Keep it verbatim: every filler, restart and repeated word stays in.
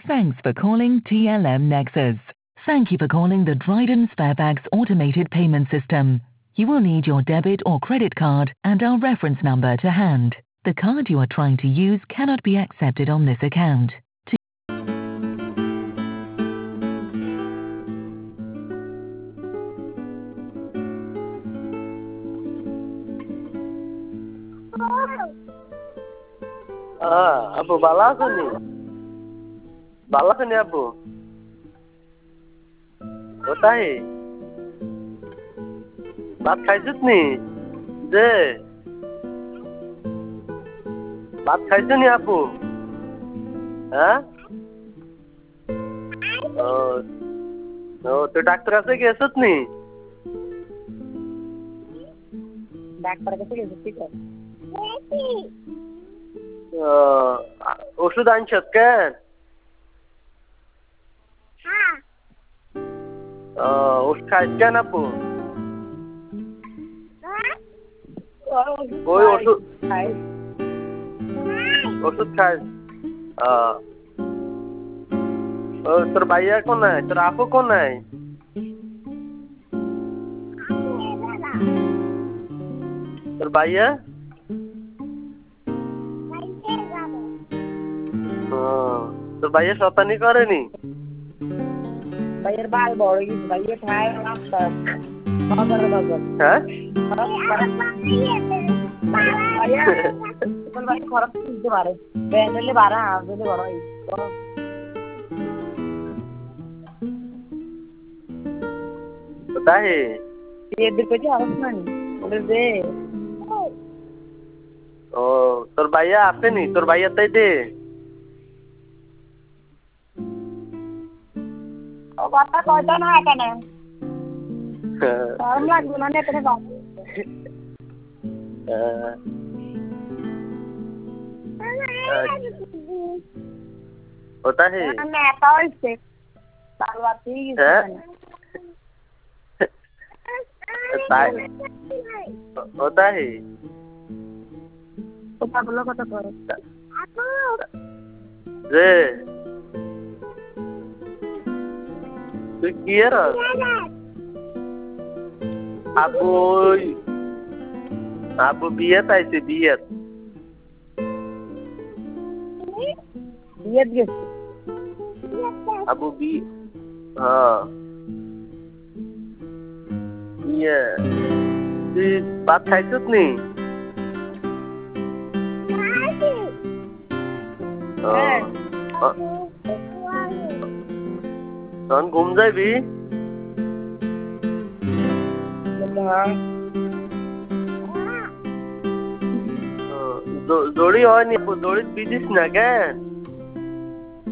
Thanks for calling T L M Nexus. Thank you for calling the Dryden Sparebags automated payment system. You will need your debit or credit card and our reference number to hand. The card you are trying to use cannot be accepted on this account. To Ah, Abu bala aছো নি? Bala aছো নি Abu? কোথায়? ভাত খাইছিস নি? যে ভাত খাইছিস নি Abu? হ্যাঁ? ও ও তুই ডাক্তার কাছে গেছিস নি? ডাক্তার কাছে গেছিস ঠিক আছে? ওষুধ আনছিস কেন? হ্যাঁ। ওষুধ খাইস কেন Abu? ওই ওষুধ খাই। ওষুধ খাইস? ও তোর ভাইয়া কোনায়? তোর আপু কোনায়? তোর ভাইয়া? তোর ভাইয়া শতানি করেনি? ভাইয়ের বাল বড় গেছে, ভাইয়া খায় রাস্তা বাজারে বাজার। হ্যাঁ? ভাইয়া তোর ভাই খরচ দিতে পারে, ব্যান্ডেলে বাড়া দিলে বড় হয়। কোথায়? এদের পেটে আরস নাই ওদের দে। ও তোর ভাইয়া আসেনি? তোর ভাইয়া তাই দে। ও কথা কয়টা না কেন? গরম লাগবে না এখানে বাবা। কোথায়? আমি একা হইছে বালবাতি গেছে না। তাই কোথায়? কথা বলো কথা করো। যে তুই কি এর? Abu Abu বিয়ে পাইছে বিয়ে। বিয়ে গেছে। Abu বি হ্যাঁ ইয়ে তুই ভাত খাইছিস নি? তখন ঘুম যাবি? দড়ি হয়নি দড়ি বিদিস না কেন?